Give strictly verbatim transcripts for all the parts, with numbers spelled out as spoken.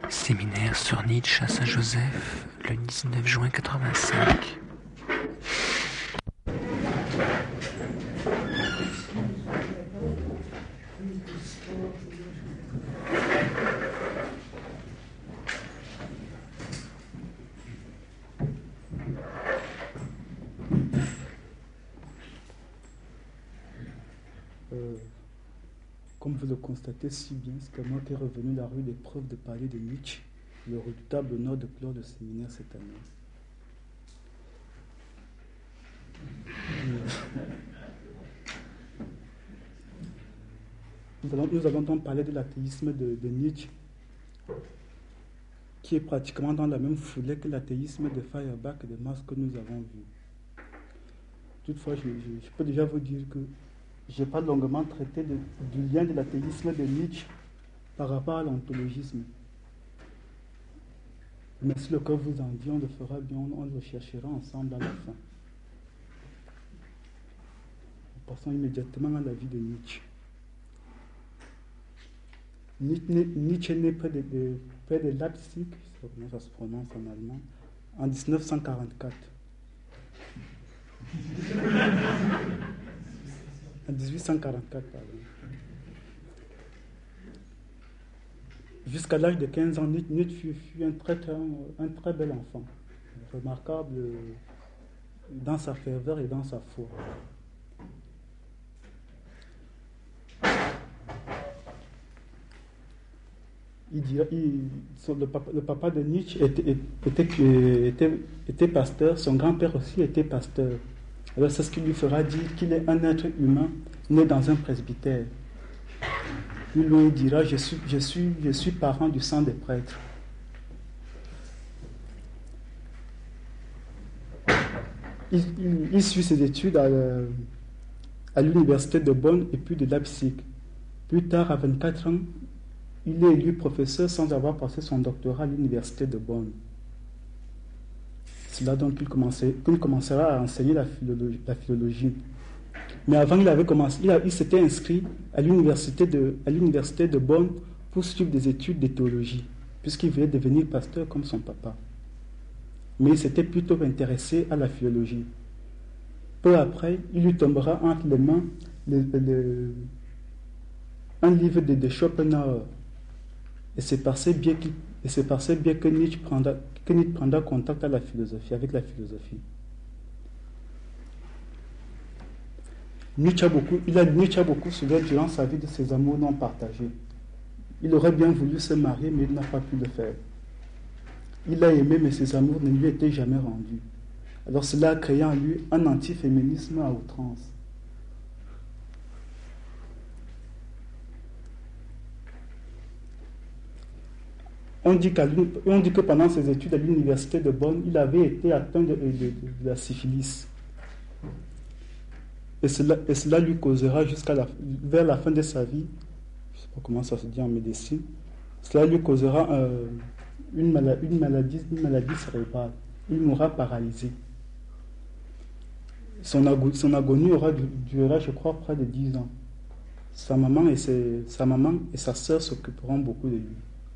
Séminaire sur Nietzsche à Saint-Joseph, le dix-neuf juin quatre-vingt-cinq. Euh, comme vous le constatez si bien, c'est moi qui est revenu la rue des preuves de parler de Nietzsche, le redoutable honneur de clore le séminaire cette année. Nous allons, nous allons donc parler de l'athéisme de, de Nietzsche, qui est pratiquement dans la même foulée que l'athéisme de Feuerbach et de Marx que nous avons vu. Toutefois, je, je, je peux déjà vous dire que je n'ai pas longuement traité de, du lien de l'athéisme de Nietzsche par rapport à l'ontologisme. Mais si le cœur vous en dit, on le fera bien, on le cherchera ensemble à la fin. Passons immédiatement à la vie de Nietzsche. Nietzsche est né près de, de, près de Leipzig, comment ça se prononce en allemand, en dix-neuf cent quarante-quatre. En dix-huit cent quarante-quatre, pardon. Jusqu'à l'âge de quinze ans, Nietzsche fut, fut un, très, un très bel enfant, remarquable dans sa ferveur et dans sa foi. Il dit, il, son, le, papa, le papa de Nietzsche était, était, était, était pasteur, son grand-père aussi était pasteur. Alors c'est ce qui lui fera dire qu'il est un être humain né dans un presbytère. Il lui dira, je suis, je suis, je suis parent du sang des prêtres. Il, il, il suit ses études à, à l'université de Bonn et puis de Leipzig. Plus tard, à vingt-quatre ans, il est élu professeur sans avoir passé son doctorat à l'université de Bonn. C'est là donc qu'il, qu'il commencera à enseigner la philologie, la philologie. Mais avant, il, avait commencé, il, a, il s'était inscrit à l'université, de, à l'université de Bonn pour suivre des études de théologie, puisqu'il voulait devenir pasteur comme son papa. Mais il s'était plutôt intéressé à la philologie. Peu après, il lui tombera entre les mains le, le, un livre de, de Schopenhauer. Et c'est par ces biais, et c'est par ces biais que Nietzsche prendra, que Nietzsche prendra contact à la philosophie, avec la philosophie. Nietzsche a beaucoup, il a, Nietzsche a beaucoup souffert durant sa vie de ses amours non partagés. Il aurait bien voulu se marier, mais il n'a pas pu le faire. Il a aimé, mais ses amours ne lui étaient jamais rendus. Alors cela a créé en lui un antiféminisme à outrance. On dit, on dit que pendant ses études à l'université de Bonn, il avait été atteint de, de, de, de la syphilis. Et cela, et cela lui causera jusqu'à la, vers la fin de sa vie, je ne sais pas comment ça se dit en médecine, cela lui causera euh, une, maladie, une, maladie, une maladie cérébrale. Il mourra paralysé. Son, ago, son agonie aura, durera, je crois, près de dix ans. Sa maman et, ses, sa, maman et sa sœur s'occuperont beaucoup de lui.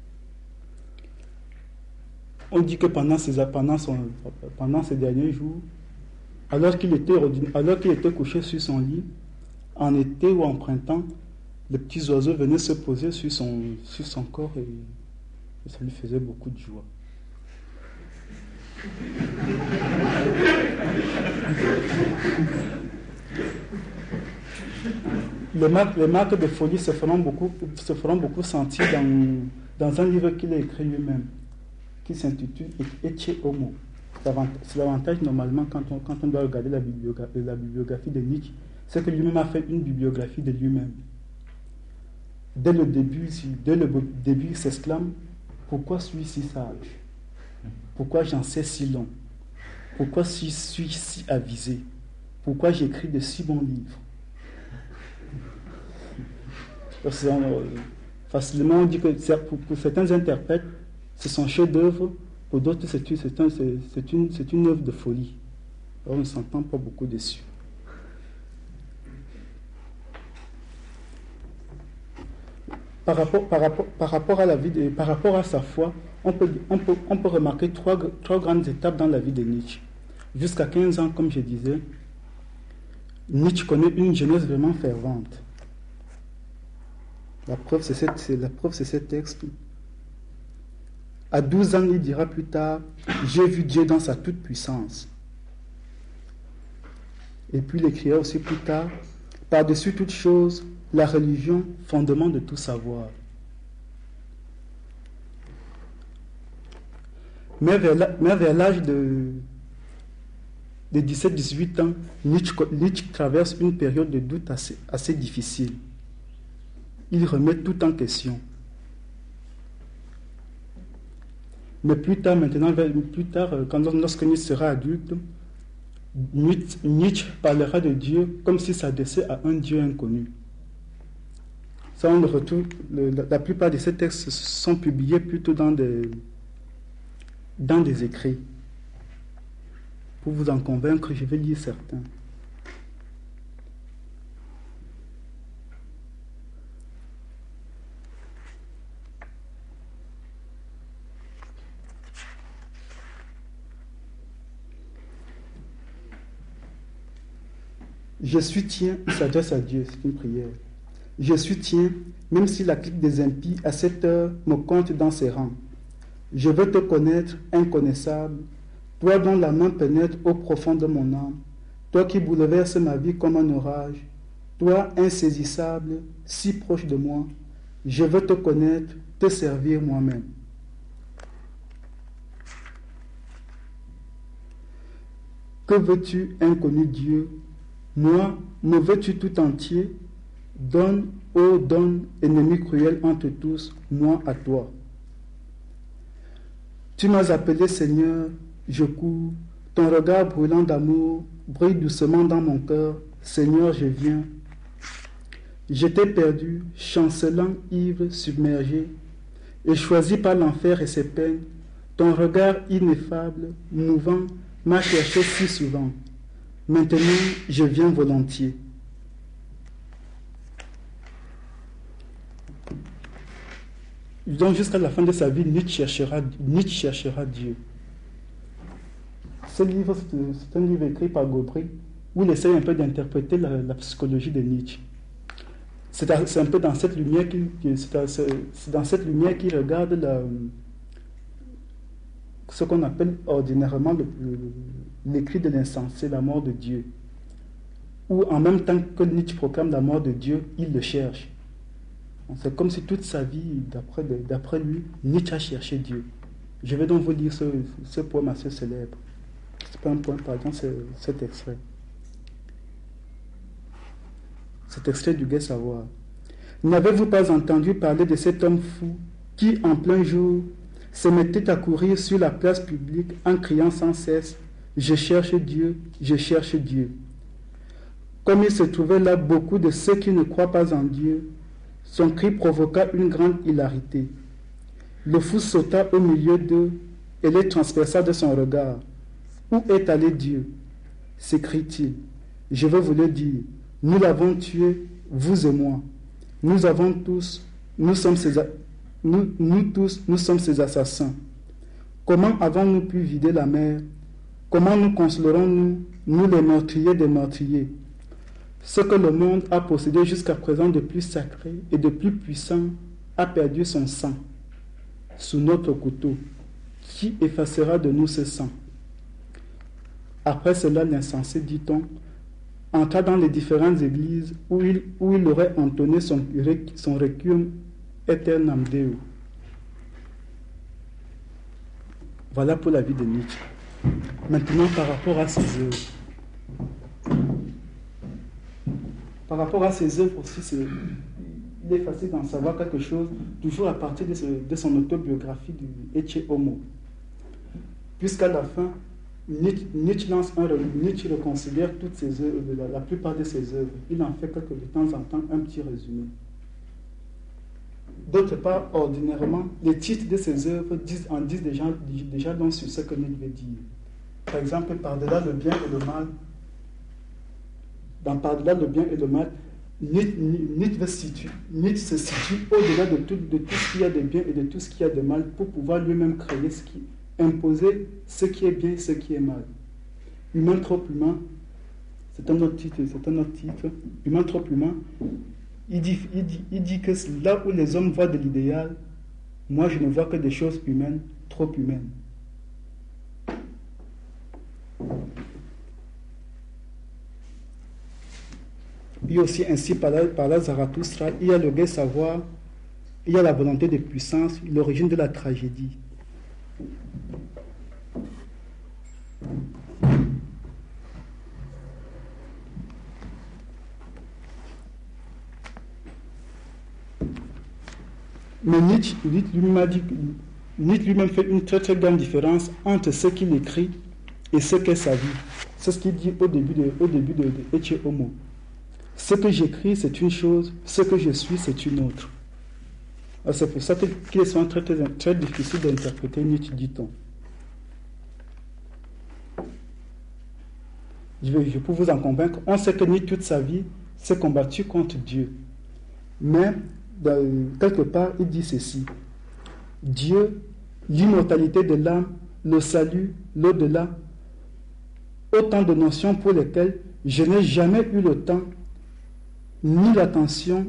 On dit que pendant ces, pendant son, pendant ces derniers jours, alors qu'il était, alors qu'il était couché sur son lit, en été ou en printemps, les petits oiseaux venaient se poser sur son, sur son corps et, et ça lui faisait beaucoup de joie. Les marques, les marques de folie se feront beaucoup, se feront beaucoup sentir dans, dans un livre qu'il a écrit lui-même, qui s'intitule Ecce Homo. C'est l'avantage normalement quand on, quand on doit regarder la bibliographie, la bibliographie de Nietzsche, c'est que lui-même a fait une bibliographie de lui-même. Dès le début, dès le début il s'exclame, pourquoi suis-je si sage? Pourquoi j'en sais si long? Pourquoi suis-je si avisé? Pourquoi j'écris de si bons livres? Facilement on dit que pour, pour certains interprètes, c'est son chef-d'œuvre. Pour d'autres, c'est une, c'est, un, c'est, c'est, une, c'est une œuvre de folie. Alors, on ne s'entend pas beaucoup dessus. par rapport, par rapport, par rapport à la vie de, par rapport à sa foi, on peut, on peut, on peut remarquer trois, trois grandes étapes dans la vie de Nietzsche. Jusqu'à quinze ans, comme je disais, Nietzsche connaît une jeunesse vraiment fervente. La preuve, c'est, cette, c'est, la preuve, c'est ce texte. À douze ans, il dira plus tard, « J'ai vu Dieu dans sa toute-puissance. » Et puis il écrira aussi plus tard, « Par-dessus toute chose, la religion, fondement de tout savoir. » Mais vers, la, mais vers l'âge de, de dix-sept à dix-huit ans, Nietzsche, Nietzsche traverse une période de doute assez, assez difficile. Il remet tout en question. Mais plus tard, maintenant, plus tard, quand, lorsque Nietzsche sera adulte, Nietzsche parlera de Dieu comme s'il s'adressait à un Dieu inconnu. Ça, on le retrouve, le, la, la plupart de ces textes sont publiés plutôt dans des, dans des écrits. Pour vous en convaincre, je vais lire certains. Je suis tien, il s'adresse à Dieu, c'est une prière. Je suis tien, même si la clique des impies à cette heure me compte dans ses rangs. Je veux te connaître, inconnaissable, toi dont la main pénètre au profond de mon âme, toi qui bouleverses ma vie comme un orage, toi insaisissable, si proche de moi, je veux te connaître, te servir moi-même. Que veux-tu, inconnu Dieu? Moi, me veux-tu tout entier? Donne, ô donne, ennemi cruel entre tous, moi à toi. Tu m'as appelé Seigneur, je cours, ton regard brûlant d'amour brille doucement dans mon cœur, Seigneur, je viens. J'étais perdu, chancelant, ivre, submergé, et choisi par l'enfer et ses peines, ton regard ineffable, mouvant, m'a cherché si souvent. Maintenant, je viens volontiers. Donc, jusqu'à la fin de sa vie, Nietzsche cherchera, Nietzsche cherchera Dieu. Ce livre, c'est un livre écrit par Gaubry, où il essaie un peu d'interpréter la, la psychologie de Nietzsche. C'est, à, c'est un peu dans cette lumière qu'il, c'est à, c'est dans cette lumière qu'il regarde la, ce qu'on appelle ordinairement le, le, l'écrit de l'insensé, la mort de Dieu. Où en même temps que Nietzsche proclame la mort de Dieu, il le cherche. C'est comme si toute sa vie, d'après, d'après lui, Nietzsche a cherché Dieu. Je vais donc vous lire ce, ce poème assez célèbre. C'est pas un poème, pardon, c'est cet extrait. Cet extrait du Gai Savoir. N'avez-vous pas entendu parler de cet homme fou qui, en plein jour, se mettait à courir sur la place publique en criant sans cesse « Je cherche Dieu, je cherche Dieu ». Comme il se trouvait là beaucoup de ceux qui ne croient pas en Dieu, son cri provoqua une grande hilarité. Le fou sauta au milieu d'eux et les transperça de son regard. « Où est allé Dieu ?» s'écrie-t-il. « Je veux vous le dire, nous l'avons tué, vous et moi. Nous avons tous, nous sommes ses, nous, nous tous, nous sommes ses assassins. Comment avons-nous pu vider la mer? Comment nous consolerons-nous, nous les meurtriers des meurtriers? Ce que le monde a possédé jusqu'à présent de plus sacré et de plus puissant a perdu son sang sous notre couteau. Qui effacera de nous ce sang? Après cela, l'insensé, dit-on, entra dans les différentes églises où il, où il aurait entonné son, son requiem aeternam Deo. Voilà pour la vie de Nietzsche. Maintenant, par rapport à ses œuvres. Par rapport à ses œuvres aussi, c'est, il est facile d'en savoir quelque chose, toujours à partir de, ce, de son autobiographie du Ecce Homo. Puisqu'à la fin, Nietzsche, Nietzsche lance un Nietzsche reconsidère toutes ses œuvres, la, la plupart de ses œuvres. Il en fait quelque, de temps en temps un petit résumé. D'autre part, ordinairement, les titres de ses œuvres disent, en disent déjà, déjà donc sur ce que Nietzsche veut dire. Par exemple, par-delà le bien et le mal, dans Par-delà le bien et le mal, Nietzsche, Nietzsche, situe, Nietzsche se situe au-delà de tout, de tout ce qu'il y a de bien et de tout ce qu'il y a de mal pour pouvoir lui-même créer ce qui, imposer ce qui est bien et ce qui est mal. Humain trop humain, c'est un autre titre, c'est un autre titre. Humain trop humain, il dit, il, dit, il dit que là où les hommes voient de l'idéal, moi je ne vois que des choses humaines, trop humaines. Puis aussi, ainsi par là, par là Zarathustra, il y a le gai savoir, il y a la volonté de puissance, l'origine de la tragédie. Mais Nietzsche, Nietzsche lui-même a dit, Nietzsche lui-même fait une très très grande différence entre ce qu'il écrit et ce qu'est sa vie. C'est ce qu'il dit au début de, au début de, de Ecce Homo. Ce que j'écris, c'est une chose, ce que je suis, c'est une autre. Alors c'est pour ça qu'il est souvent très, très, très difficile d'interpréter Nietzsche, dit-on. Je vais, je peux vous en convaincre. On sait que Nietzsche, toute sa vie, s'est combattu contre Dieu. Mais, dans, quelque part, il dit ceci. Dieu, l'immortalité de l'âme, le salut, l'au-delà, autant de notions pour lesquelles je n'ai jamais eu le temps ni l'attention,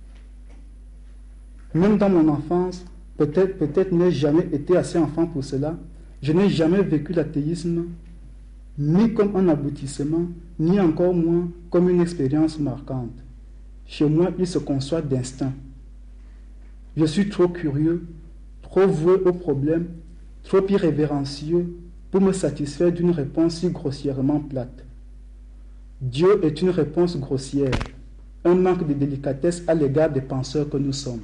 même dans mon enfance, peut-être, peut-être n'ai jamais été assez enfant pour cela, je n'ai jamais vécu l'athéisme, ni comme un aboutissement, ni encore moins comme une expérience marquante. Chez moi, il se conçoit d'instinct. Je suis trop curieux, trop voué au problème, trop irrévérencieux pour me satisfaire d'une réponse si grossièrement plate. Dieu est une réponse grossière, un manque de délicatesse à l'égard des penseurs que nous sommes.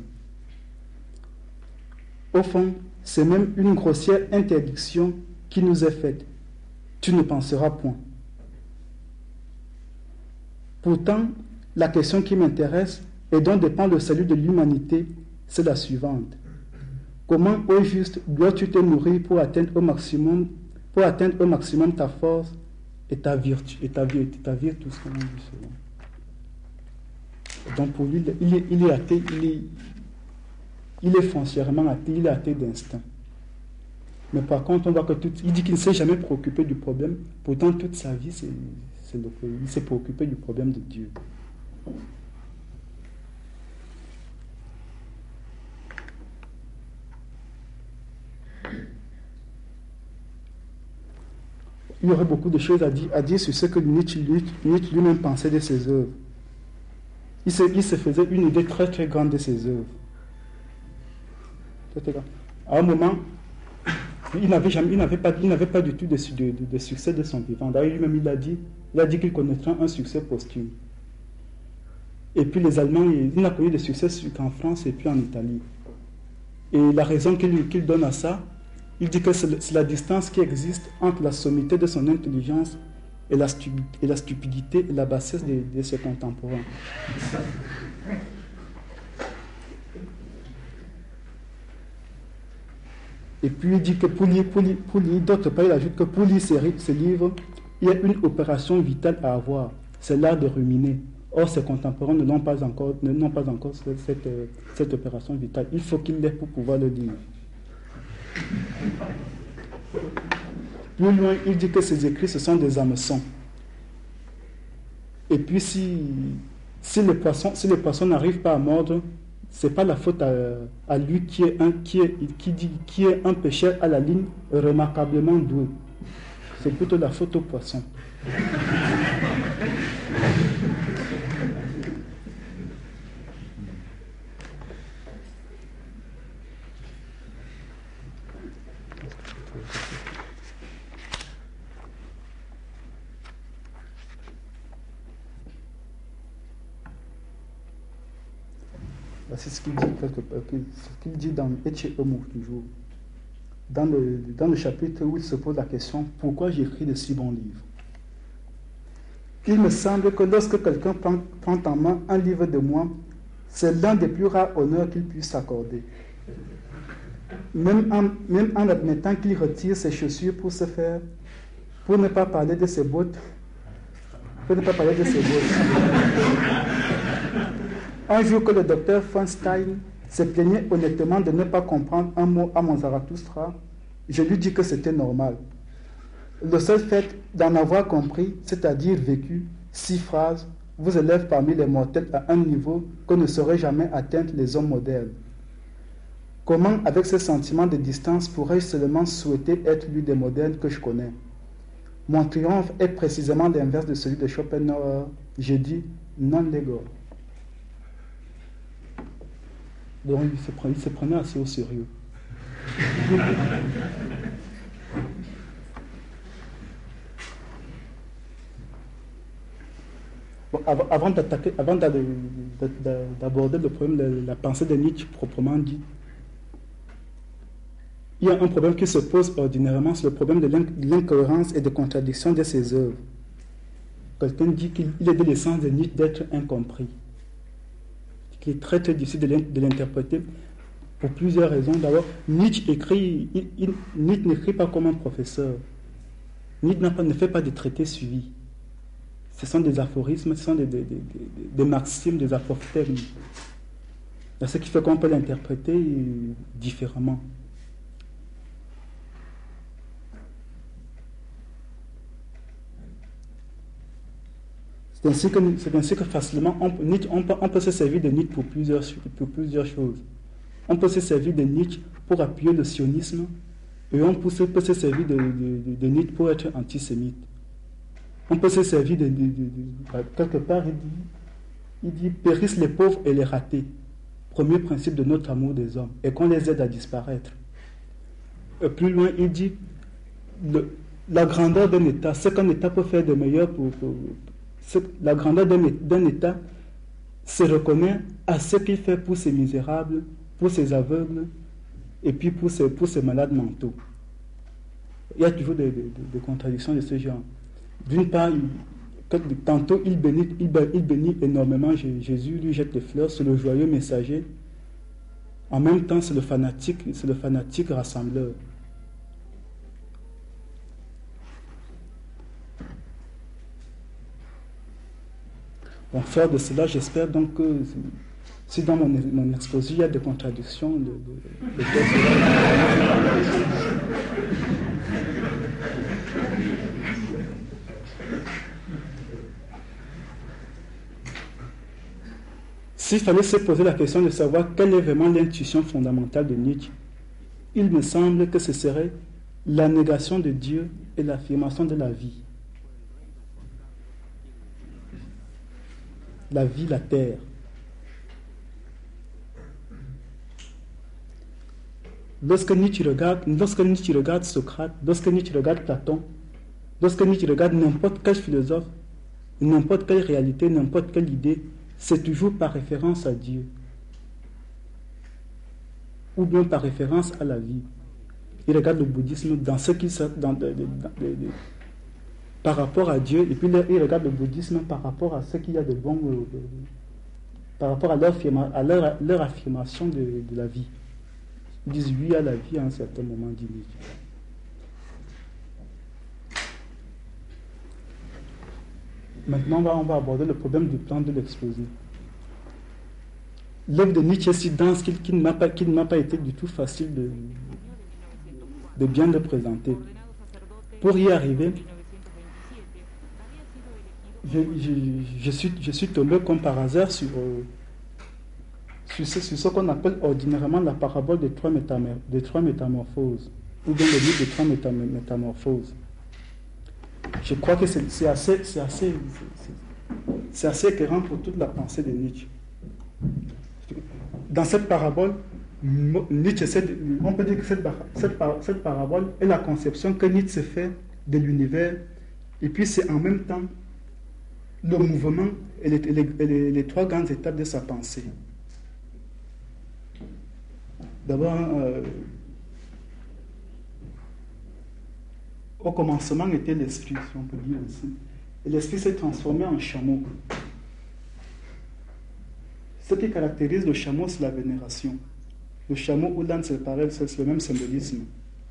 Au fond, c'est même une grossière interdiction qui nous est faite. Tu ne penseras point. Pourtant, la question qui m'intéresse et dont dépend le salut de l'humanité, c'est la suivante. Comment, au juste, dois-tu te nourrir pour atteindre au maximum, pour atteindre au maximum ta force et ta vertu, et ta vie, ta vie, tout ce qu'on dit souvent. Donc pour lui, il est, il est athée, il est, il est foncièrement athée, il est athée d'instinct. Mais par contre, on voit que tout, il dit qu'il ne s'est jamais préoccupé du problème, pourtant toute sa vie, c'est, c'est le, il s'est préoccupé du problème de Dieu. Il y aurait beaucoup de choses à dire, à dire sur ce que Nietzsche, Nietzsche lui-même pensait de ses œuvres. Il se, il se faisait une idée très très grande de ses œuvres. À un moment, il n'avait, jamais, il n'avait, pas, il n'avait pas du tout de, de, de, de succès de son vivant. D'ailleurs, lui-même, il a dit, il a dit qu'il connaîtrait un succès posthume. Et puis les Allemands, il n'a connu de succès qu'en France et puis en Italie. Et la raison qu'il, qu'il donne à ça, il dit que c'est, c'est la distance qui existe entre la sommité de son intelligence et la, stu, et la stupidité et la bassesse de, de ses contemporains. Et puis il dit que pour lire, pour lire, pour lire d'autre part, il ajoute que pour lire ces, ces livres, il y a une opération vitale à avoir, c'est l'art de ruminer. Or, ses contemporains ne l'ont pas encore, ne n'ont pas encore cette, cette, cette opération vitale. Il faut qu'il l'ait pour pouvoir le lire. Plus loin, il dit que ses écrits, ce sont des hameçons. Et puis, si, si les poissons, si les poissons n'arrivent pas à mordre, ce n'est pas la faute à, à lui qui est, un, qui, est, qui, dit, qui est un pêcheur à la ligne remarquablement doué. C'est plutôt la faute aux poissons. C'est ce qu'il dit, quelque part, ce qu'il dit dans Ecce Homo, toujours. Dans le, dans le chapitre où il se pose la question « Pourquoi j'écris de si bons livres ?» Il me semble que lorsque quelqu'un prend, prend en main un livre de moi, c'est l'un des plus rares honneurs qu'il puisse s'accorder. Même en, même en admettant qu'il retire ses chaussures pour se faire, pour ne pas parler de ses bottes, pour ne pas parler de ses bottes. Un jour que le docteur Feinstein se plaignait honnêtement de ne pas comprendre un mot à mon Zarathustra, je lui dis que c'était normal. Le seul fait d'en avoir compris, c'est-à-dire vécu, six phrases, vous élève parmi les mortels à un niveau que ne sauraient jamais atteindre les hommes modernes. Comment, avec ce sentiment de distance, pourrais-je seulement souhaiter être lui des modernes que je connais? Mon triomphe est précisément l'inverse de celui de Schopenhauer. J'ai dit non lego. Donc il se, prenait, il se prenait assez au sérieux. Bon, avant, avant d'attaquer, avant d'aborder le problème de la pensée de Nietzsche proprement dit, il y a un problème qui se pose ordinairement, c'est le problème de l'incohérence et de contradiction de ses œuvres. Quelqu'un dit qu'il est de l'essence de Nietzsche d'être incompris. Il est très très difficile de l'interpréter pour plusieurs raisons. D'abord, Nietzsche écrit, il, il, Nietzsche n'écrit pas comme un professeur. Nietzsche pas, ne fait pas de traités suivis. Ce sont des aphorismes, ce sont des, des, des, des, des maximes, des apophthegmes. C'est ce qui fait qu'on peut l'interpréter différemment. C'est ainsi que, c'est ainsi que facilement, on, Nietzsche, on, peut, on peut se servir de Nietzsche pour plusieurs, pour plusieurs choses. On peut se servir de Nietzsche pour appuyer le sionisme, et on peut se, peut se servir de, de, de, de Nietzsche pour être antisémite. On peut se servir de, de, de, de quelque part, il dit, il dit, périssent les pauvres et les ratés, premier principe de notre amour des hommes, et qu'on les aide à disparaître. Et plus loin, il dit, le, la grandeur d'un État, ce qu'un État peut faire de meilleur pour, pour la grandeur d'un État se reconnaît à ce qu'il fait pour ces misérables, pour ces aveugles, et puis pour ces, pour ces malades mentaux. Il y a toujours des, des, des contradictions de ce genre. D'une part, il, tantôt il bénit, il, il bénit énormément Jésus, lui jette des fleurs, c'est le joyeux messager. En même temps, c'est le fanatique, c'est le fanatique rassembleur. Bon, faire de cela, j'espère donc que si dans mon, mon exposé il y a des contradictions, de, de, de s'il fallait se poser la question de savoir quelle est vraiment l'intuition fondamentale de Nietzsche, il me semble que ce serait la négation de Dieu et l'affirmation de la vie. La vie, la terre. Lorsque Nietzsche regarde, lorsque Nietzsche regarde Socrate, lorsque Nietzsche regarde Platon, lorsque Nietzsche regarde n'importe quel philosophe, n'importe quelle réalité, n'importe quelle idée, c'est toujours par référence à Dieu. Ou bien par référence à la vie. Il regarde le bouddhisme dans ce qu'il dans, dans, dans, dans, par rapport à Dieu, et puis il regarde le bouddhisme par rapport à ce qu'il y a de bon, de, par rapport à leur, à leur, leur affirmation de, de la vie. Ils disent oui à la vie à un certain moment, dit Nietzsche. Maintenant, on va, on va aborder le problème du plan de l'exposé. L'œuvre de Nietzsche est si dense qu'il, qu'il ne m'a pas, qu'il ne m'a pas été du tout facile de, de bien le présenter. Pour y arriver, Je, je, je, suis, je suis tombé comme par hasard sur, euh, sur, ce, sur ce qu'on appelle ordinairement la parabole des trois, métamor- des trois métamorphoses, ou bien le livre des trois métam- métamorphoses. Je crois que c'est, c'est, assez, c'est, assez, c'est, c'est assez éclairant pour toute la pensée de Nietzsche. Dans cette parabole, Nietzsche essaie de, on peut dire que cette, cette, cette parabole est la conception que Nietzsche se fait de l'univers, et puis c'est en même temps le mouvement et les, les, les, les trois grandes étapes de sa pensée. D'abord, euh, au commencement était l'esprit, si on peut dire aussi. Et l'esprit s'est transformé en chameau. Ce qui caractérise le chameau, c'est la vénération. Le chameau ou l'âne, c'est pareil, c'est le même symbolisme.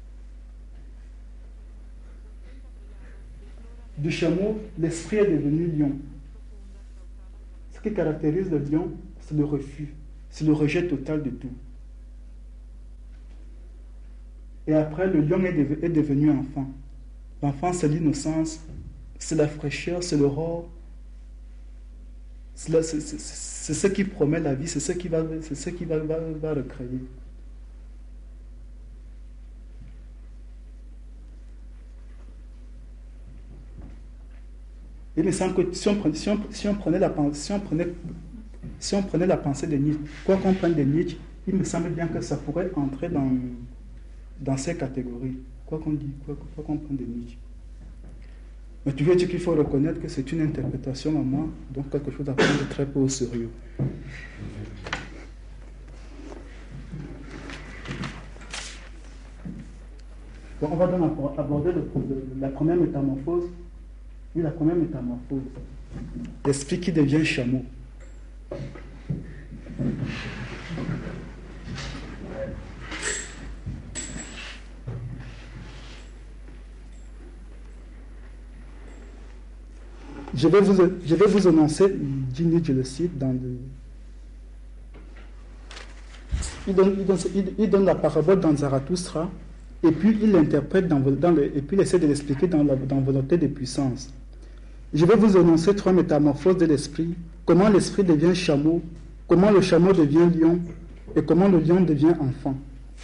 Du chameau, l'esprit est devenu lion. Ce qui caractérise le lion, c'est le refus, c'est le rejet total de tout. Et après, le lion est, de, est devenu enfant. L'enfant, c'est l'innocence, c'est la fraîcheur, c'est l'aurore. C'est, c'est, c'est, c'est ce qui promet la vie, c'est ce qui va, c'est ce qui va, va, va recréer. Il me semble que si on prenait, si on, si on prenait, la, si on prenait, si on prenait la pensée de Nietzsche, quoi qu'on prenne de Nietzsche, il me semble bien que ça pourrait entrer dans, dans ces catégories. Quoi qu'on dit, quoi, quoi qu'on prenne de Nietzsche. Mais tu veux dire qu'il faut reconnaître que c'est une interprétation à moi, donc quelque chose à prendre très peu au sérieux. Bon, on va donc aborder le, la première métamorphose. Oui, la première métamorphose. L'esprit qui devient chameau. Je vais vous, je vais vous annoncer, dit Nietzsche, je le cite, dans le... Il donne, il, donne, il, il donne la parabole dans Zarathustra, et puis il l'interprète dans, dans le, et puis il essaie de l'expliquer dans, la, dans Volonté de puissance. Je vais vous annoncer trois métamorphoses de l'esprit, comment l'esprit devient chameau, comment le chameau devient lion, et comment le lion devient enfant.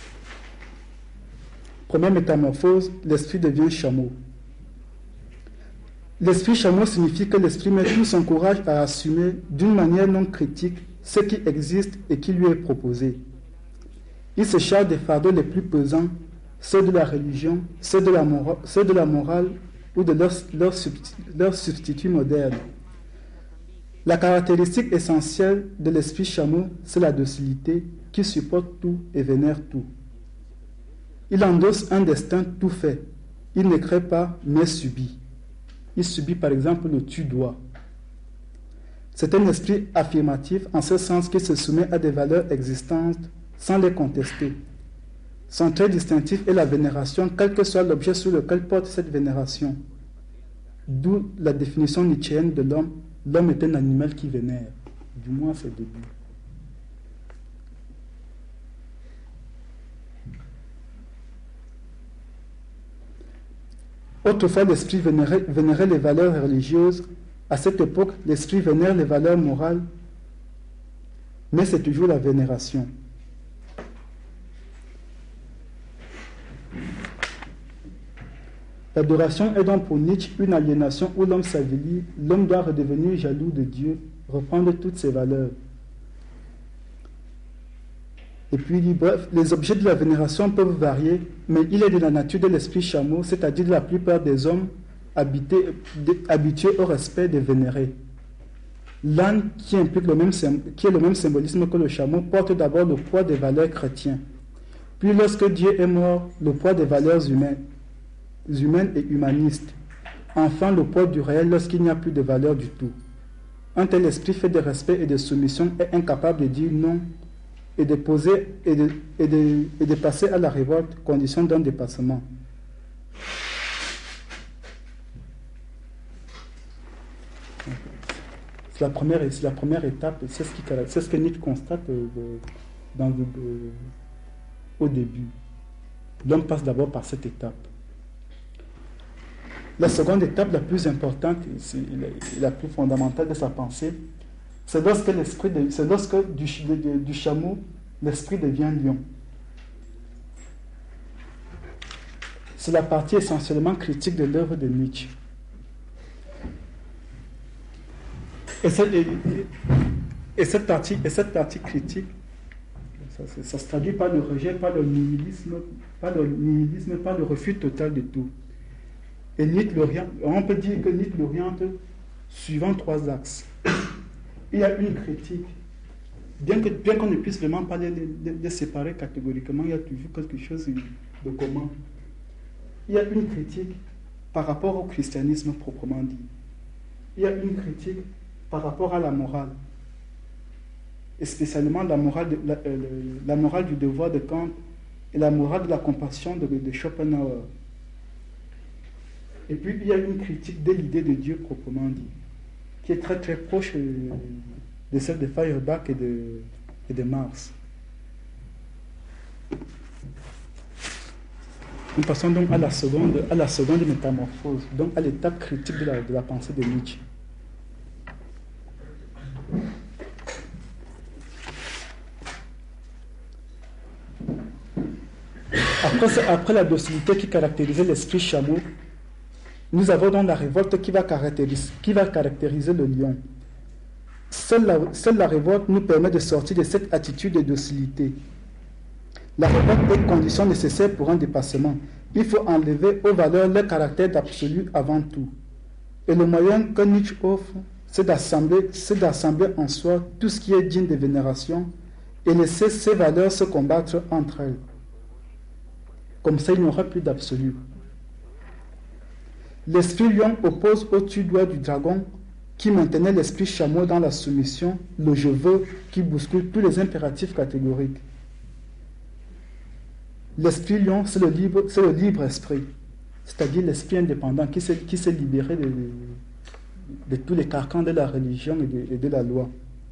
Première métamorphose, l'esprit devient chameau. L'esprit chameau signifie que l'esprit met tout son courage à assumer d'une manière non critique ce qui existe et qui lui est proposé. Il se charge des fardeaux les plus pesants, ceux de la religion, ceux de la, mora- ceux de la morale ou de leur, leur, leur substitut moderne. La caractéristique essentielle de l'esprit chameau, c'est la docilité qui supporte tout et vénère tout. Il endosse un destin tout fait. Il ne crée pas, mais subit. Il subit par exemple le tu-dois. C'est un esprit affirmatif en ce sens qu'il se soumet à des valeurs existantes sans les contester. Son trait distinctif est la vénération, quel que soit l'objet sur lequel porte cette vénération. D'où la définition nietzschéenne de l'homme. L'homme est un animal qui vénère, du moins à ses débuts. Autrefois, l'esprit vénérait, vénérait les valeurs religieuses. À cette époque, l'esprit vénère les valeurs morales, mais c'est toujours la vénération. L'adoration est donc pour Nietzsche une aliénation où l'homme s'avilit, l'homme doit redevenir jaloux de Dieu, reprendre toutes ses valeurs. Et puis il dit, bref, les objets de la vénération peuvent varier, mais il est de la nature de l'esprit chameau, c'est-à-dire de la plupart des hommes habités, habitués au respect des vénérés. L'âne, qui implique le même, qui est le même symbolisme que le chameau, porte d'abord le poids des valeurs chrétiennes. Puis lorsque Dieu est mort, le poids des valeurs humaines, humaines et humanistes. Enfin, le poids du réel lorsqu'il n'y a plus de valeur du tout. Un tel esprit fait de respect et de soumission est incapable de dire non et de poser et de, et de, et de passer à la révolte, condition d'un dépassement. C'est la première, c'est la première étape, c'est ce, qui, c'est ce que Nietzsche constate dans le, au début. L'homme passe d'abord par cette étape. La seconde étape, la plus importante et la plus fondamentale de sa pensée, c'est lorsque, l'esprit de, c'est lorsque du, de, du chameau, l'esprit devient lion. C'est la partie essentiellement critique de l'œuvre de Nietzsche. Et cette, et, et cette, partie, et cette partie critique, ça, ça se traduit par le rejet, par le nihilisme, par le nihilisme, par le refus total de tout. Et Nietzsche l'oriente, on peut dire que Nietzsche l'oriente suivant trois axes. Il y a une critique. Bien, que, bien qu'on ne puisse vraiment pas les, les, les séparer catégoriquement, il y a toujours quelque chose de commun. Il y a une critique par rapport au christianisme proprement dit. Il y a une critique par rapport à la morale. Et spécialement la morale, de, la, euh, la morale du devoir de Kant et la morale de la compassion de, de Schopenhauer. Et puis il y a une critique de l'idée de Dieu proprement dit, qui est très très proche, euh, de celle de Feuerbach et de, et de Marx. Nous passons donc à la seconde, à la seconde métamorphose, donc à l'étape critique de la, de la pensée de Nietzsche. Après, après la docilité qui caractérisait l'esprit chameau, nous avons donc la révolte qui va caractériser, qui va caractériser le lion. Seule la, seule la révolte nous permet de sortir de cette attitude de docilité. La révolte est condition nécessaire pour un dépassement. Il faut enlever aux valeurs leur caractère d'absolu avant tout. Et le moyen que Nietzsche offre, c'est d'assembler, c'est d'assembler en soi tout ce qui est digne de vénération et laisser ces valeurs se combattre entre elles. Comme ça, il n'y aura plus d'absolu. L'esprit lion oppose au-dessus doigt du dragon qui maintenait l'esprit chameau dans la soumission, le je veux qui bouscule tous les impératifs catégoriques. L'esprit lion, c'est le libre, c'est le libre esprit, c'est-à-dire l'esprit indépendant qui s'est, qui s'est libéré de, de, de tous les carcans de la religion et de, et de la loi.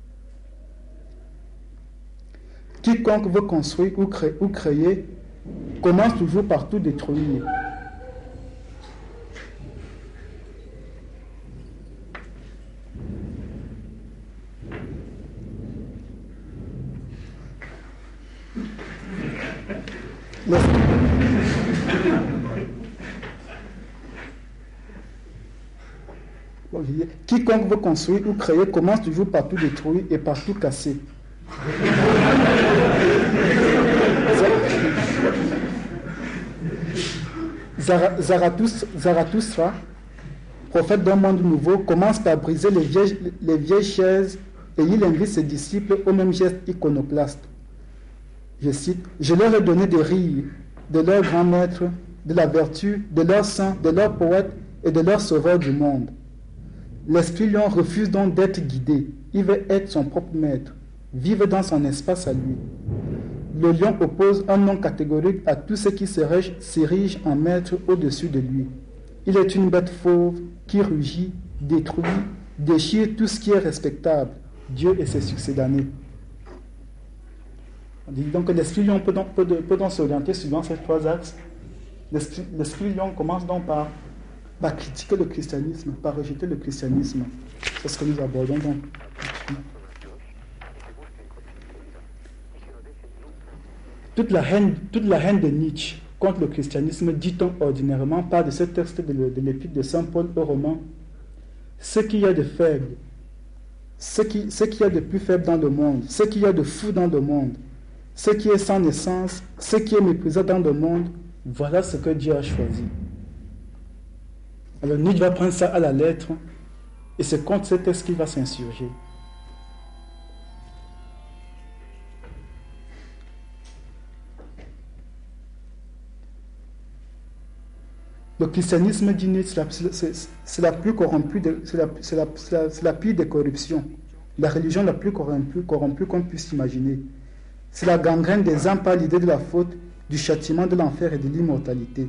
Quiconque veut construire ou créer, ou créer commence toujours par tout détruire. Quiconque veut construire ou créer commence toujours par tout détruire et par tout casser. Zarathustra, prophète d'un monde nouveau, commence par briser les vieilles, les vieilles chaises et il invite ses disciples au même geste iconoclaste. Je cite, « Je leur ai donné des rires de leurs grands maîtres, de la vertu, de leurs saints, de leurs poètes et de leurs sauveurs du monde. » L'esprit lion refuse donc d'être guidé. Il veut être son propre maître, vivre dans son espace à lui. Le lion oppose un nom catégorique à tout ce qui s'érige en maître au-dessus de lui. Il est une bête fauve qui rugit, détruit, déchire tout ce qui est respectable, Dieu et ses succédanés. On dit donc que l'esprit lion peut donc, peut, peut donc s'orienter suivant ces trois axes. L'esprit, l'esprit lion commence donc par, par critiquer le christianisme, par rejeter le christianisme. C'est ce que nous abordons donc. Toute la haine, toute la haine de Nietzsche contre le christianisme, dit-on ordinairement, part de ce texte de, de l'épître de saint Paul aux Romains. Ce qu'il y a de faible, ce qui, ce qu'il y a de plus faible dans le monde, ce qu'il y a de fou dans le monde, ce qui est sans naissance, ce qui est méprisé dans le monde, voilà ce que Dieu a choisi. Alors Nietzsche va prendre ça à la lettre et c'est contre ce texte qu'il va s'insurger. Le christianisme, dit Nietzsche, c'est, c'est la plus corrompue, de, c'est, la, c'est, la, c'est, la, c'est la pire des corruptions. La religion la plus corrompue, corrompue qu'on puisse imaginer. C'est la gangrène des âmes par l'idée de la faute, du châtiment, de l'enfer et de l'immortalité.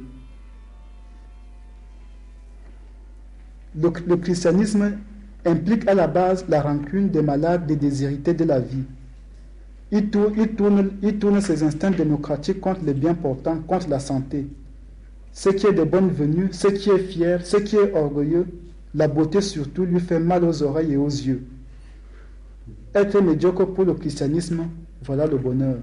Le, le christianisme implique à la base la rancune des malades, des déshérités de la vie. Il tourne, il tourne, il tourne ses instincts démocratiques contre les biens portants, contre la santé. Ce qui est de bonne venue, ce qui est fier, ce qui est orgueilleux, la beauté surtout lui fait mal aux oreilles et aux yeux. Être médiocre pour le christianisme, voilà le bonheur.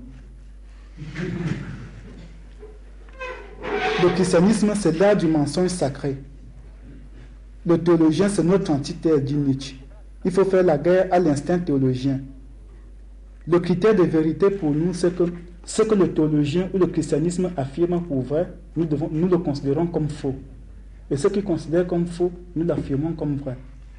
Le christianisme, c'est l'art du mensonge sacré. Le théologien, c'est notre entité, dit Nietzsche. Il faut faire la guerre à l'instinct théologien. Le critère de vérité pour nous, c'est que ce que le théologien ou le christianisme affirme pour vrai, nous, devons, nous le considérons comme faux. Et ce qu'il considère comme faux, nous l'affirmons comme vrai.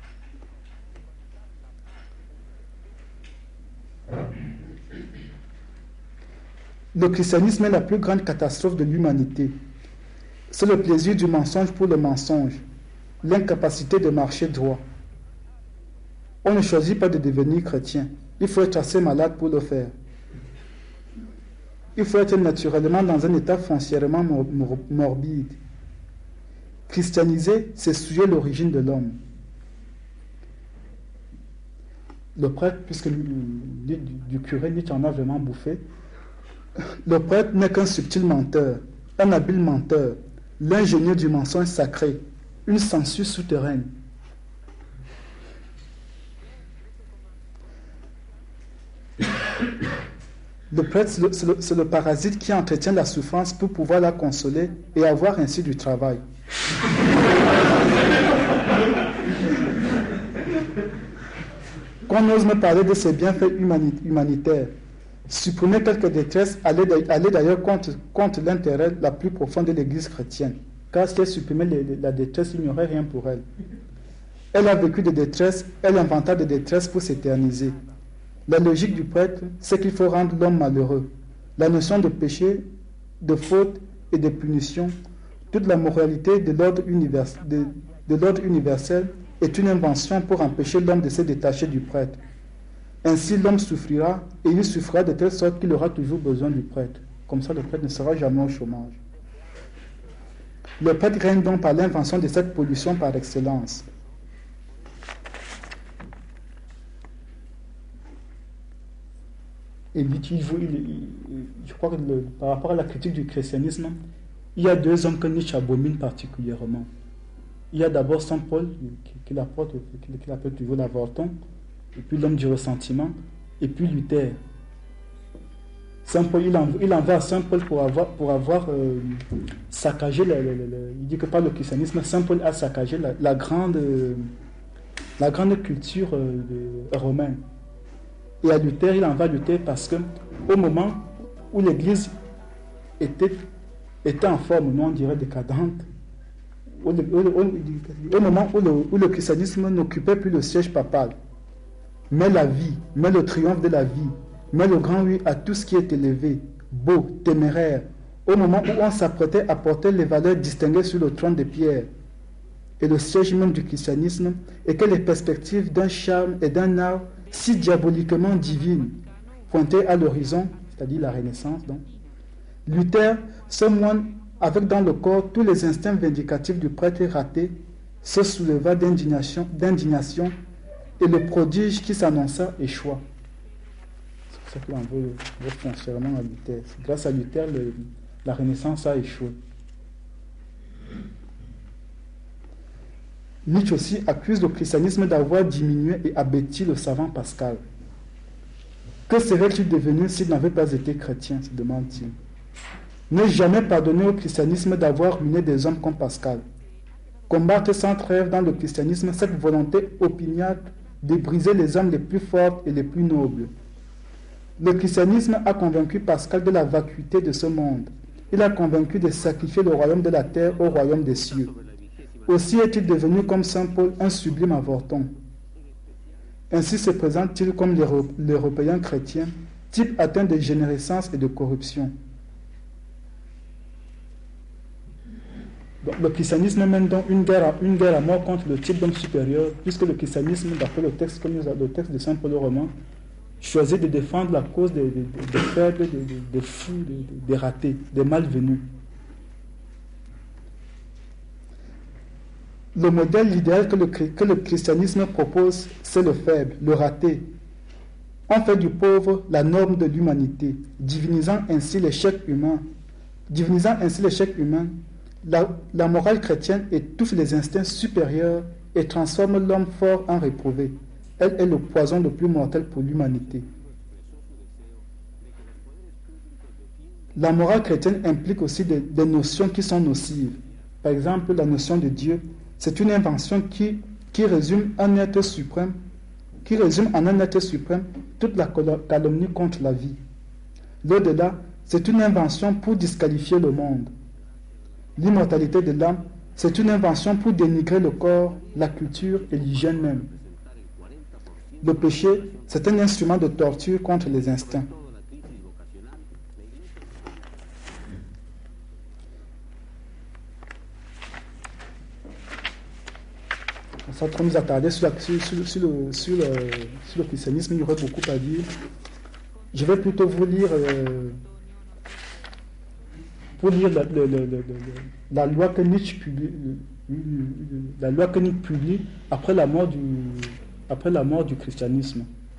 Le christianisme est la plus grande catastrophe de l'humanité. C'est le plaisir du mensonge pour le mensonge, l'incapacité de marcher droit. On ne choisit pas de devenir chrétien. Il faut être assez malade pour le faire. Il faut être naturellement dans un état foncièrement morbide. Christianiser, c'est souiller l'origine de l'homme. le prêtre, puisque du, du curé, Nietzsche en a vraiment bouffé, le prêtre n'est qu'un subtil menteur, un habile menteur, l'ingénieur du mensonge sacré, une censure souterraine. Le prêtre, c'est le, c'est, le, c'est le parasite qui entretient la souffrance pour pouvoir la consoler et avoir ainsi du travail. Qu'on ose me parler de ses bienfaits humani- humanitaires. Supprimer quelques détresses allait d'ailleurs contre, contre l'intérêt la plus profonde de l'Église chrétienne. Car si elle supprimait les, les, la détresse, il n'y aurait rien pour elle. Elle a vécu de détresse, elle inventa de détresse pour s'éterniser. La logique du prêtre, c'est qu'il faut rendre l'homme malheureux. La notion de péché, de faute et de punition, toute la moralité de l'ordre univers, de, de l'ordre universel est une invention pour empêcher l'homme de se détacher du prêtre. Ainsi, l'homme souffrira et il souffrira de telle sorte qu'il aura toujours besoin du prêtre. Comme ça, le prêtre ne sera jamais au chômage. Le prêtre règne donc par l'invention de cette pollution par excellence. Et il, il, il, je crois que le, par rapport à la critique du christianisme, il y a deux hommes que Nietzsche abomine particulièrement. Il y a d'abord Saint Paul, qui, qui l'apporte, qui, qui l'appelle toujours l'avorton, et puis l'homme du ressentiment, et puis Luther. Saint Paul, il, en, il envoie à Saint Paul pour avoir, pour avoir euh, saccagé, le, le, le, le, il dit que par le christianisme, Saint Paul a saccagé la, la, grande, euh, la grande culture euh, de, romaine. Et à Luther, il envoie Luther parce que au moment où l'Église était, était en forme, nous on dirait décadente, au, au, au, au moment où le, où le christianisme n'occupait plus le siège papal, mais la vie, mais le triomphe de la vie, mais le grand oui à tout ce qui est élevé, beau, téméraire, au moment où on s'apprêtait à porter les valeurs distinguées sur le trône de pierre, et le siège même du christianisme, et que les perspectives d'un charme et d'un art si diaboliquement divines pointaient à l'horizon, c'est-à-dire la Renaissance, donc, Luther, ce moine avec dans le corps tous les instincts vindicatifs du prêtre raté, se souleva d'indignation, d'indignation et le prodige qui s'annonça échoua. C'est pour ça qu'il en veut, veut foncièrement à Luther. Grâce à Luther, le, la Renaissance a échoué. Nietzsche aussi accuse le christianisme d'avoir diminué et abattu le savant Pascal. Que serait-il devenu s'il n'avait pas été chrétien, se demande-t-il. Ne jamais pardonner au christianisme d'avoir ruiné des hommes comme Pascal. Combattre sans trêve dans le christianisme cette volonté opiniâtre de briser les âmes les plus fortes et les plus nobles. Le christianisme a convaincu Pascal de la vacuité de ce monde. Il a convaincu de sacrifier le royaume de la terre au royaume des cieux. Aussi est-il devenu comme Saint Paul un sublime avorton. Ainsi se présente-t-il comme l'Européen chrétien, type atteint de dégénérescence et de corruption. Donc, le christianisme mène donc une guerre, à, une guerre à mort contre le type d'homme supérieur, puisque le christianisme, d'après le texte, comme le texte de Saint Paul au roman, choisit de défendre la cause des, des, des faibles, des, des, des fous, des, des ratés, des malvenus. Le modèle idéal que le, que le christianisme propose, c'est le faible, le raté. On fait du pauvre la norme de l'humanité, divinisant ainsi l'échec humain. Divinisant ainsi l'échec humain, la, la morale chrétienne étouffe les instincts supérieurs et transforme l'homme fort en réprouvé. Elle est le poison le plus mortel pour l'humanité. La morale chrétienne implique aussi des, des notions qui sont nocives. Par exemple, la notion de Dieu. C'est une invention qui, qui résume un être suprême, qui résume en un être suprême toute la calomnie contre la vie. L'au-delà, c'est une invention pour disqualifier le monde. L'immortalité de l'âme, c'est une invention pour dénigrer le corps, la culture et l'hygiène même. Le péché, c'est un instrument de torture contre les instincts. Sans trop nous attarder sur, la, sur, sur, sur, le, sur, le, sur le christianisme, il y aurait beaucoup à dire. Je vais plutôt vous lire, euh, pour lire la, le, le, le, la loi que Nietzsche publie, la loi que Nietzsche publie après la mort du, après la mort du christianisme.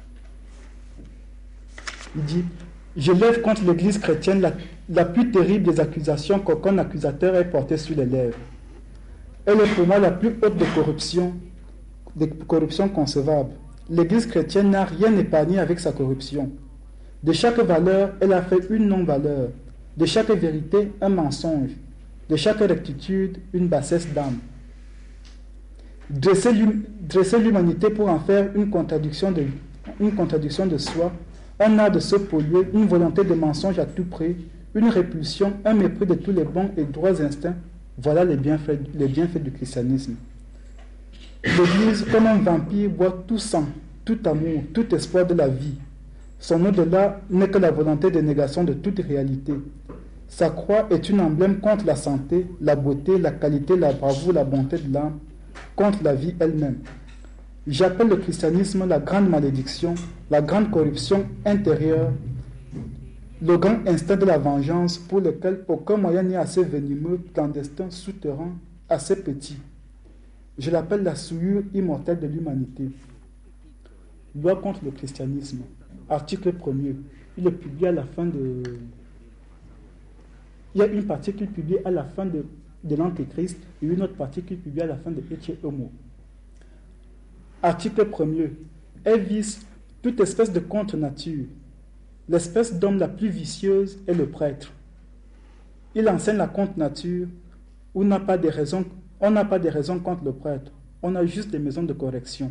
Il dit « Je lève contre l'Église chrétienne la, la plus terrible des accusations qu'aucun accusateur ait portée sur les lèvres. Elle est pour moi la plus haute des corruptions, des corruptions concevables. L'Église chrétienne n'a rien épargné avec sa corruption. De chaque valeur, elle a fait une non-valeur. De chaque vérité, un mensonge. De chaque rectitude, une bassesse d'âme. Dresser l'humanité pour en faire une contradiction de, une contradiction de soi, un art de se polluer, une volonté de mensonge à tout prix, une répulsion, un mépris de tous les bons et droits instincts, voilà les bienfaits, les bienfaits du christianisme. L'Église, comme un vampire, boit tout sang, tout amour, tout espoir de la vie. Son au-delà n'est que la volonté de négation de toute réalité. Sa croix est un emblème contre la santé, la beauté, la qualité, la bravoure, la bonté de l'âme, contre la vie elle-même. J'appelle le christianisme la grande malédiction, la grande corruption intérieure, le grand instinct de la vengeance pour lequel aucun moyen n'est assez venimeux, clandestin, souterrain, assez petit. Je l'appelle la souillure immortelle de l'humanité. Loi contre le christianisme. Article premier. Il est publié à la fin de... Il y a une partie qu'il publie à la fin de, de l'Antéchrist et une autre partie qu'il publie à la fin de Ecce Homo. Article premier. Elle vise toute espèce de contre-nature. L'espèce d'homme la plus vicieuse est le prêtre. Il enseigne la contre-nature où on n'a pas de raisons, on n'a pas de raisons contre le prêtre. On a juste des maisons de correction.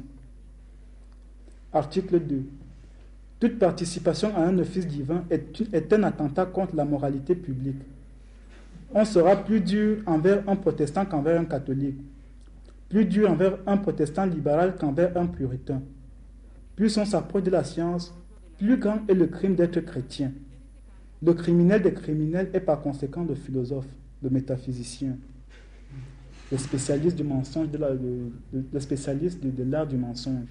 Article deux. Toute participation à un office divin est, est un attentat contre la moralité publique. On sera plus dur envers un protestant qu'envers un catholique, plus dur envers un protestant libéral qu'envers un puritain. Plus on s'approche de la science, plus grand est le crime d'être chrétien. Le criminel des criminels est par conséquent le philosophe, le métaphysicien, le spécialiste du mensonge, de la, le, le spécialiste de, de l'art du mensonge.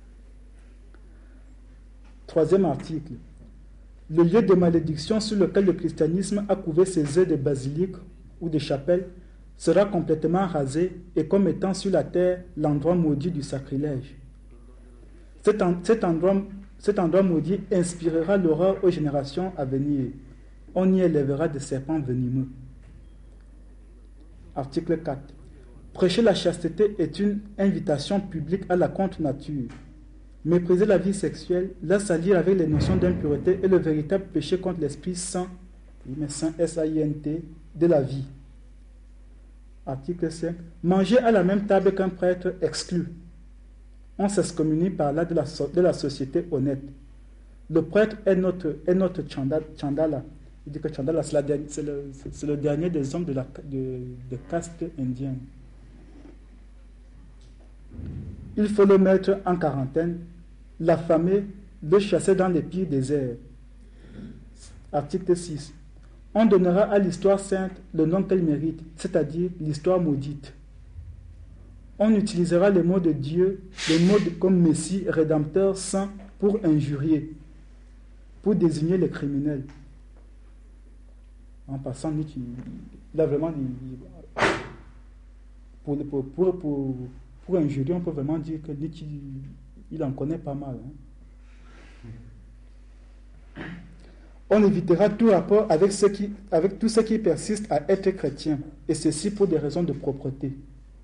Troisième article. Le lieu de malédiction sur lequel le christianisme a couvé ses œufs de basiliques ou de chapelles sera complètement rasé et comme étant sur la terre l'endroit maudit du sacrilège. Cet, en, cet, endroit, cet endroit maudit inspirera l'horreur aux générations à venir. On y élèvera des serpents venimeux. Article quatre. Prêcher la chasteté est une invitation publique à la contre-nature. Mépriser la vie sexuelle, la salir avec les notions d'impureté est le véritable péché contre l'esprit saint, saint S A I N T, de la vie. Article cinq. Manger à la même table qu'un prêtre exclut. On s'excommunie par là de la, de la société honnête. Le prêtre est notre, est notre chandala. Il dit que chandala, c'est, la, c'est, le, c'est le dernier des hommes de la de, de caste indienne. Il faut le mettre en quarantaine, l'affamer, le chasser dans les pires déserts. Article six. On donnera à l'histoire sainte le nom qu'elle mérite, c'est-à-dire l'histoire maudite. On utilisera les mots de Dieu, les mots de, comme Messie, Rédempteur, Saint, pour injurier, pour désigner les criminels. En passant, il a vraiment... Pour, pour, pour, pour, pour injurier, on peut vraiment dire que Nietzsche, il en connaît pas mal. Hein. On évitera tout rapport avec, ceux qui, avec tous ceux qui persistent à être chrétiens, et ceci pour des raisons de propreté.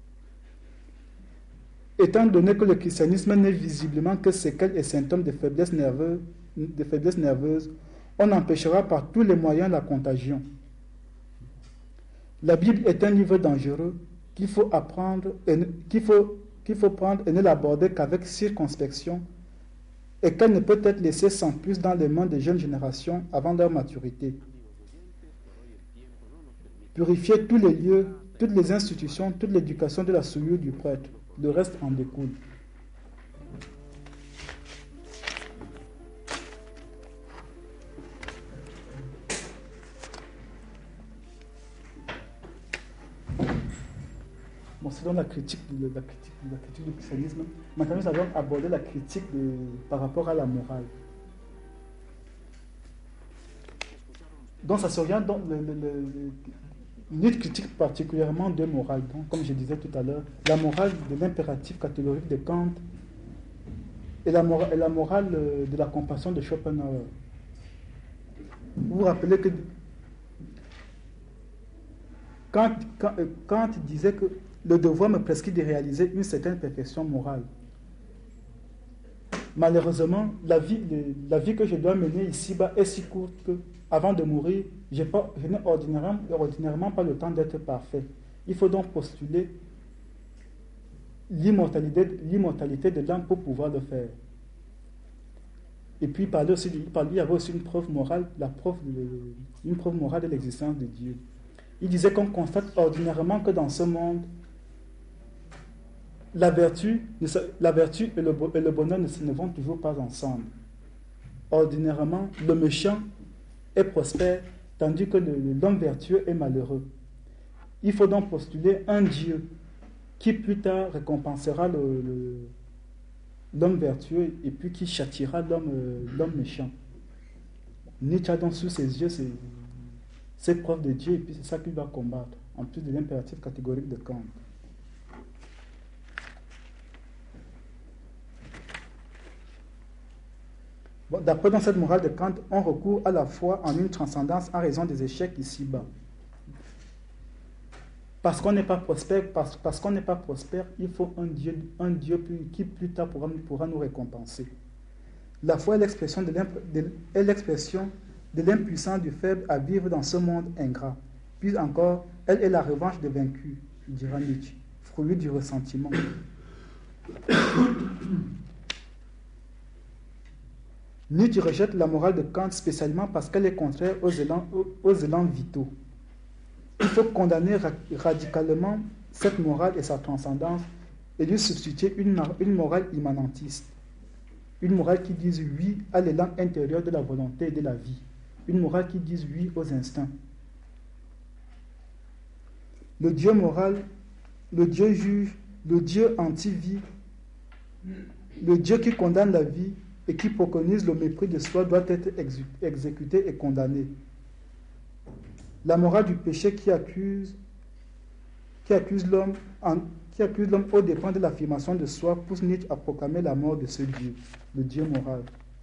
Étant donné que le christianisme n'est visiblement que séquelles et symptômes de faiblesse nerveuse, de faiblesse nerveuse, on empêchera par tous les moyens la contagion. La Bible est un livre dangereux qu'il faut apprendre, et, qu'il faut, qu'il faut prendre et ne l'aborder qu'avec circonspection, et qu'elle ne peut être laissée sans plus dans les mains des jeunes générations avant leur maturité. Purifier tous les lieux, toutes les institutions, toute l'éducation de la souillure du prêtre. Le reste en découle. Bon, c'est donc la critique, de, la, critique, la critique du christianisme. Maintenant, nous allons aborder la critique de, par rapport à la morale. Donc, ça s'oriente dans le, le, le, une critique particulièrement de morale. Donc, comme je disais tout à l'heure, la morale de l'impératif catégorique de Kant et la, mora, et la morale de la compassion de Schopenhauer. vous vous rappelez que quand, quand, quand il disait que le devoir me prescrit de réaliser une certaine perfection morale, malheureusement, la vie, la vie que je dois mener ici-bas est si courte que, avant de mourir, je n'ai ordinairement, ordinairement pas le temps d'être parfait. Il faut donc postuler l'immortalité, l'immortalité de l'âme pour pouvoir le faire. Et puis, il, parlait aussi, il, parlait, il y avait aussi une preuve morale, la preuve de, une preuve morale de l'existence de Dieu. Il disait qu'on constate ordinairement que dans ce monde, la vertu, la vertu et, le, et le bonheur ne, ne vont toujours pas ensemble. Ordinairement, le méchant est prospère, tandis que le, l'homme vertueux est malheureux. Il faut donc postuler un Dieu qui plus tard récompensera le, le, l'homme vertueux et puis qui châtiera l'homme, euh, l'homme méchant. Nietzsche a donc sous ses yeux ces, ces preuves de Dieu et puis c'est ça qu'il va combattre, en plus de l'impératif catégorique de Kant. Bon, d'après dans cette morale de Kant, on recourt à la foi en une transcendance en raison des échecs ici-bas. Parce qu'on n'est pas prospère, parce, parce qu'on n'est pas prospère, il faut un Dieu, un Dieu qui plus tard pourra, pourra nous récompenser. La foi est l'expression de, de, est l'expression de l'impuissance du faible à vivre dans ce monde ingrat. Puis encore, elle est la revanche des vaincus, dira Nietzsche, fruit du ressentiment. Nietzsche rejette la morale de Kant spécialement parce qu'elle est contraire aux élans, aux, aux élans vitaux. Il faut condamner radicalement cette morale et sa transcendance et lui substituer une, une morale immanentiste. Une morale qui dise oui à l'élan intérieur de la volonté et de la vie. Une morale qui dise oui aux instincts. Le Dieu moral, le Dieu juge, le Dieu anti-vie, le Dieu qui condamne la vie et qui préconise le mépris de soi doit être exécuté et condamné. La morale du péché qui accuse, qui accuse l'homme, en, qui accuse l'homme au dépens de l'affirmation de soi pousse Nietzsche à proclamer la mort de ce Dieu, le Dieu moral.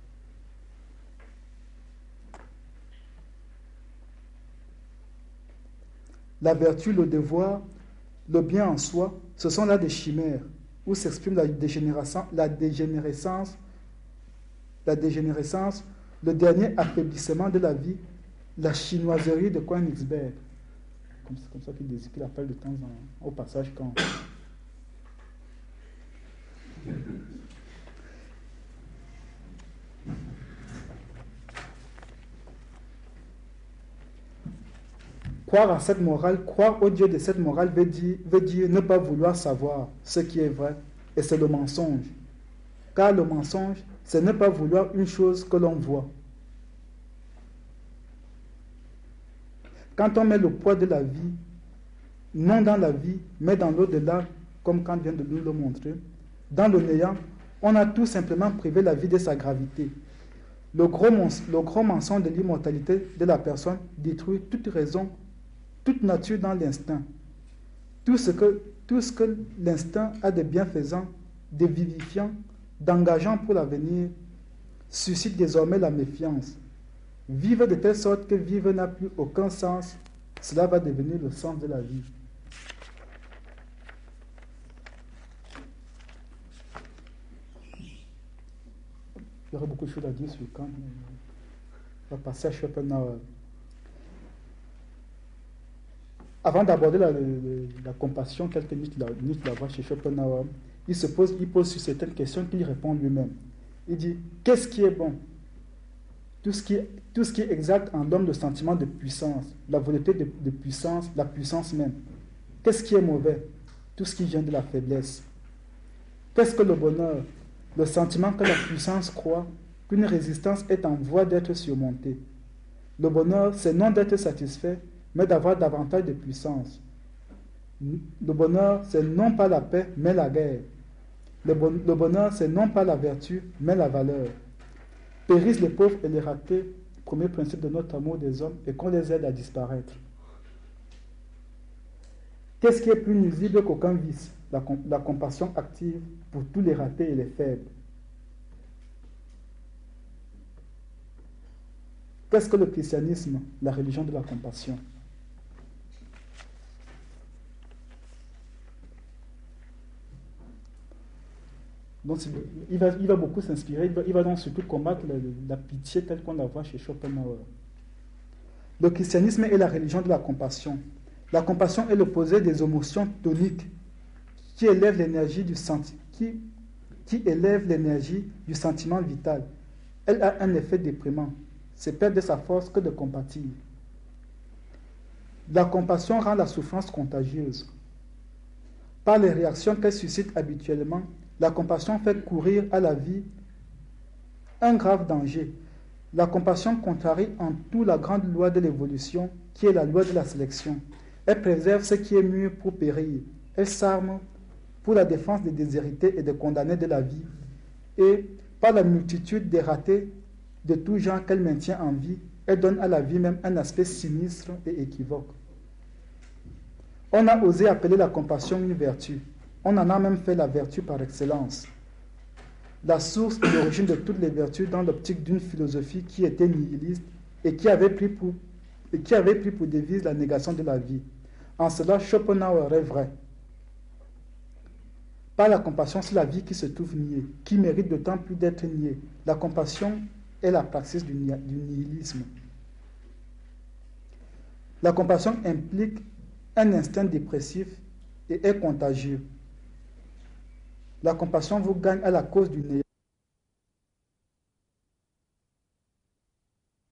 La vertu, le devoir, le bien en soi, ce sont là des chimères où s'exprime la dégénérescence, la dégénérescence, la dégénérescence, le dernier affaiblissement de la vie, la chinoiserie de Königsberg. Comme, comme ça qu'il qu'il appelle de temps en, au passage quand. Croire à cette morale, croire au Dieu de cette morale veut dire, veut dire ne pas vouloir savoir ce qui est vrai, et c'est le mensonge. Car le mensonge, c'est ne pas vouloir une chose que l'on voit. Quand on met le poids de la vie, non dans la vie, mais dans l'au-delà, comme Kant vient de nous le montrer, dans le néant, on a tout simplement privé la vie de sa gravité. Le gros, le gros mensonge de l'immortalité de la personne détruit toute raison, toute nature dans l'instinct. Tout ce que, tout ce que l'instinct a de bienfaisant, de vivifiant, d'engageant pour l'avenir, suscite désormais la méfiance. Vivre de telle sorte que vivre n'a plus aucun sens, cela va devenir le sens de la vie. Il y aurait beaucoup de choses à dire sur Kant, mais on va passer à Schopenhauer. Avant d'aborder la, la, la compassion, telle que Nietzsche la, Nietzsche la voit chez Schopenhauer, il se pose, il pose sur certaines questions qu'il répond lui-même. Il dit, qu'est-ce qui est bon? Tout ce qui est, tout ce qui est exact en l'homme, le sentiment de puissance, la volonté de, de puissance, la puissance même. Qu'est-ce qui est mauvais? Tout ce qui vient de la faiblesse. Qu'est-ce que le bonheur? Le sentiment que la puissance croit qu'une résistance est en voie d'être surmontée. Le bonheur, c'est non d'être satisfait, mais d'avoir davantage de puissance. Le bonheur, c'est non pas la paix, mais la guerre. Le, bon, le bonheur, c'est non pas la vertu, mais la valeur. Périssent les pauvres et les ratés, premier principe de notre amour des hommes, et qu'on les aide à disparaître. Qu'est-ce qui est plus nuisible qu'aucun vice? La, la compassion active pour tous les ratés et les faibles. Qu'est-ce que le christianisme? La religion de la compassion. Donc, il va, il va beaucoup s'inspirer, il va, il va donc surtout combattre la, la pitié telle qu'on la voit chez Schopenhauer. Le christianisme est la religion de la compassion. La compassion est l'opposé des émotions toniques qui élèvent l'énergie du, senti, qui, qui élève l'énergie du sentiment vital. Elle a un effet déprimant. C'est perdre sa force que de compatir. La compassion rend la souffrance contagieuse. Par les réactions qu'elle suscite habituellement, la compassion fait courir à la vie un grave danger. La compassion contrarie en tout la grande loi de l'évolution, qui est la loi de la sélection. Elle préserve ce qui est mûr pour périr. Elle s'arme pour la défense des déshérités et des condamnés de la vie. Et par la multitude des ratés de tout genre qu'elle maintient en vie, elle donne à la vie même un aspect sinistre et équivoque. On a osé appeler la compassion une vertu. On en a même fait la vertu par excellence. La source et l'origine de toutes les vertus dans l'optique d'une philosophie qui était nihiliste et qui avait pris pour, et qui avait pris pour devise la négation de la vie. En cela, Schopenhauer est vrai. Par la compassion, c'est la vie qui se trouve niée, qui mérite d'autant plus d'être niée. La compassion est la praxis du, du nihilisme. La compassion implique un instinct dépressif et est contagieux. La compassion vous gagne à la cause du néant.